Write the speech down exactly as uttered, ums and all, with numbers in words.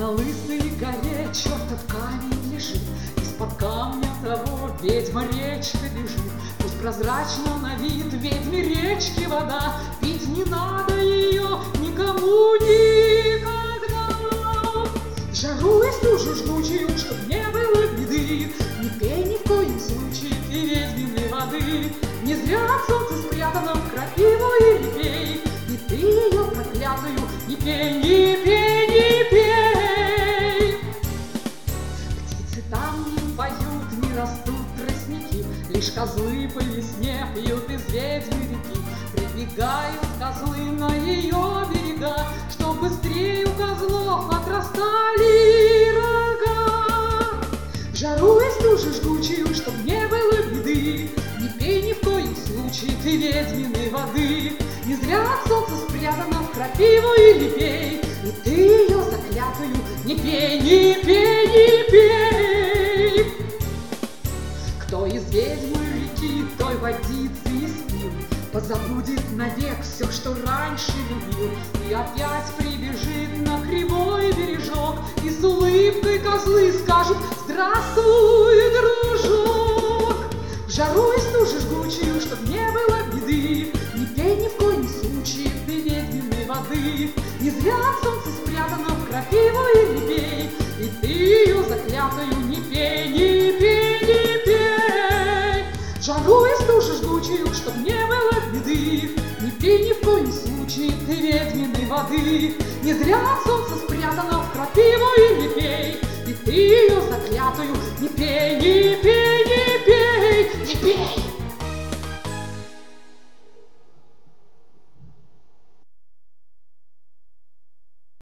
На лысой горе чертов камень лежит, из-под камня того ведьма речка бежит. Пусть прозрачно на вид ведьме речки вода, пить не надо ее никому никогда. Жару и стужу жгучую, чтоб не было беды, не пей ни в коем случае ты ведьминой воды. Не зря от солнца спрятана в крапиву и не пей, и ты ее проклятую не пей, не пей, не пей. Птицы там не поют, не растут тростники, лишь козлы по весне пьют из ведьмы реки. Прибегают козлы на ее берега, чтоб быстрее у козлов отрастали рога. Жару и стужу жгучую, чтоб не было беды, не пей ни в коем случае ты ведьминой воды. Не зря от солнца спрятана в крапиву и не пей, и ты ее заклятую не пей, не пей, не пей. Кто из ведьмы реки той водицы испил, позабудет навек все, что раньше любил, и опять прибежит на кривой бережок, и с улыбкой козлы скажут: здравствуй, дружок. В жару и стужу жгучую, чтоб не было беды, не пей ни в коем случае ты ведьминой воды. Не зря от солнца спрятана в крапиву и не пей, и ты ее заклятую не пей, не пей, не пей. В жару и стужу жгучую, чтоб не было беды, не пей ни в коем случае ты ведьминой воды. Не зря от солнца спрятана в крапиву и не пей, и ты ее заклятую не пей, не пей, не пей, не пей.